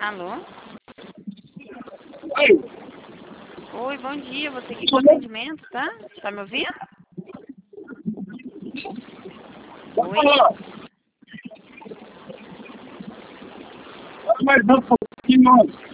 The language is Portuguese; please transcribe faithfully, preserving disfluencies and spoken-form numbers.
Alô? Oi. Oi, bom dia. Você aqui com atendimento, tá? Tá me ouvindo? Oi? Mais um pouquinho.